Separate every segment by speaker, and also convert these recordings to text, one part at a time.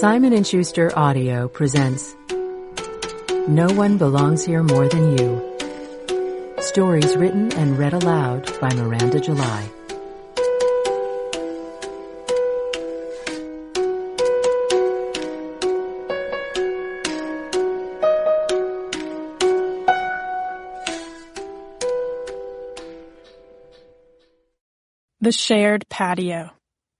Speaker 1: Simon & Schuster Audio presents No One Belongs Here More Than You. Stories written and read aloud by Miranda July.
Speaker 2: The shared patio.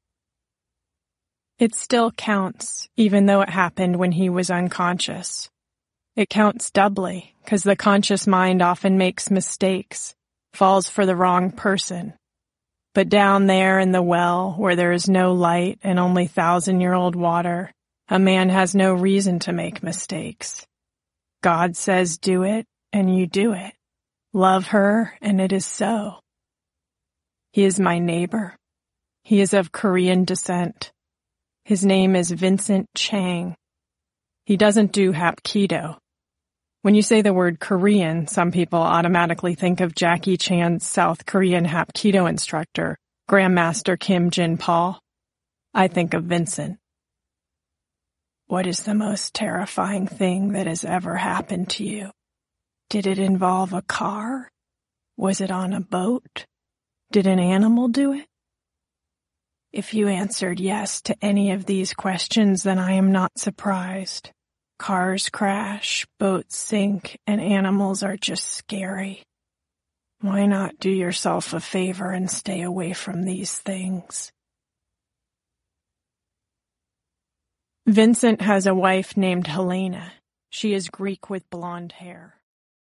Speaker 2: It still counts, even though it happened when he was unconscious. It counts doubly, because the conscious mind often makes mistakes, falls for the wrong person. But down there in the well, where there is no light and only 1,000-year-old water, a man has no reason to make mistakes. God says do it, and you do it. Love her, and it is so. He is my neighbor. He is of Korean descent. His name is Vincent Chang. He doesn't do Hapkido. When you say the word Korean, some people automatically think of Jackie Chan's South Korean Hapkido instructor, Grandmaster Kim Jin-Paul. I think of Vincent. What is the most terrifying thing that has ever happened to you? Did it involve a car? Was it on a boat? Did an animal do it? If you answered yes to any of these questions, then I am not surprised. Cars crash, boats sink, and animals are just scary. Why not do yourself a favor and stay away from these things? Vincent has a wife named Helena. She is Greek with blonde hair.